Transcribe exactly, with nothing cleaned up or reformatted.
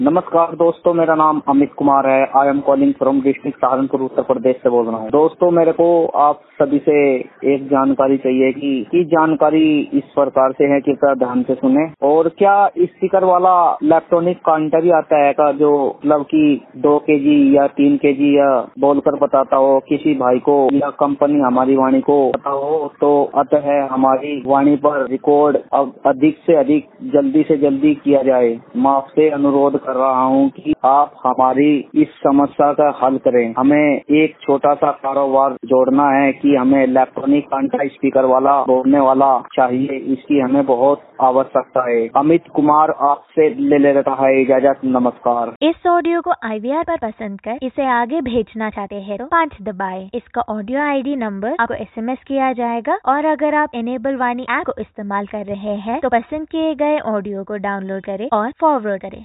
नमस्कार दोस्तों, मेरा नाम अमित कुमार है। I am calling from district Saharanpur, Uttar Pradesh से बोल रहा हूँ। दोस्तों, मेरे को आप सभी से एक जानकारी चाहिए कि की जानकारी इस प्रकार से है, कृपया ध्यान से सुने। और क्या स्पीकर वाला इलेक्ट्रॉनिक काउंटर भी आता है का, जो मतलब की दो के जी या तीन के जी या बोलकर बताता हो किसी भाई को या कंपनी हमारी वाणी को पता हो, तो अतः हमारी वाणी पर रिकॉर्ड अब अधिक से अधिक जल्दी से जल्दी किया जाए। मैं आपसे अनुरोध कर रहा हूँ कि आप हमारी इस समस्या का हल करें। हमें एक छोटा सा कारोबार जोड़ना है कि हमें इलेक्ट्रॉनिक कांटा स्पीकर वाला बोलने वाला चाहिए, इसकी हमें बहुत आवश्यकता है। अमित कुमार आपसे ले ले रहा है इजाजत। नमस्कार। इस ऑडियो को आई वी आर पर पसंद कर इसे आगे भेजना चाहते हैं तो पाँच दबाएं। इसका ऑडियो आई डी नंबर आपको एस एम एस किया जाएगा। और अगर आप एनेबल वाणी ऐप को इस्तेमाल कर रहे हैं तो पसंद किए गए ऑडियो को डाउनलोड करें और फॉरवर्ड करें।